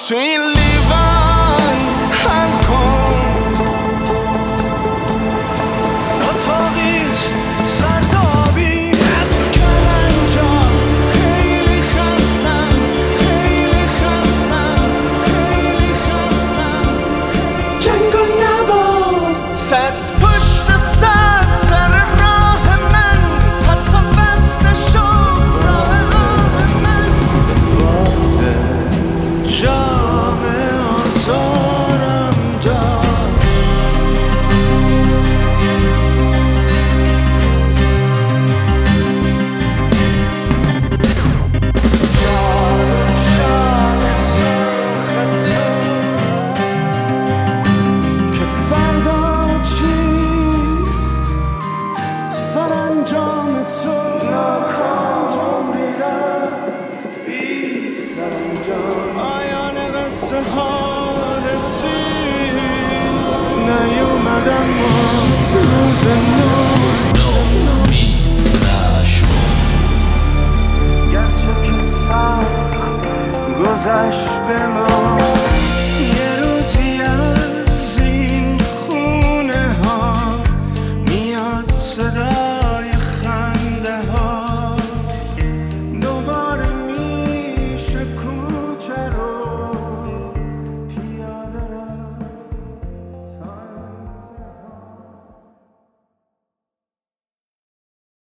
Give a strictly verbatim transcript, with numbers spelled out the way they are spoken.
تو این لیوان حل کن. اتاقیست سردابی از کلنجار، خیلی خستم خیلی خستم خیلی خستم. جنگو نباز صد پشت صد سر راه من، حتی بسته شد راه راه من. باده جام آزارم داد. که فردا چیست سرانجام تو، ناکامی رفت بی سرانجام. پایان قصه ها رسید نیومدم ما روز نو. نومید نشو، گرچه که سخت گذشت به ما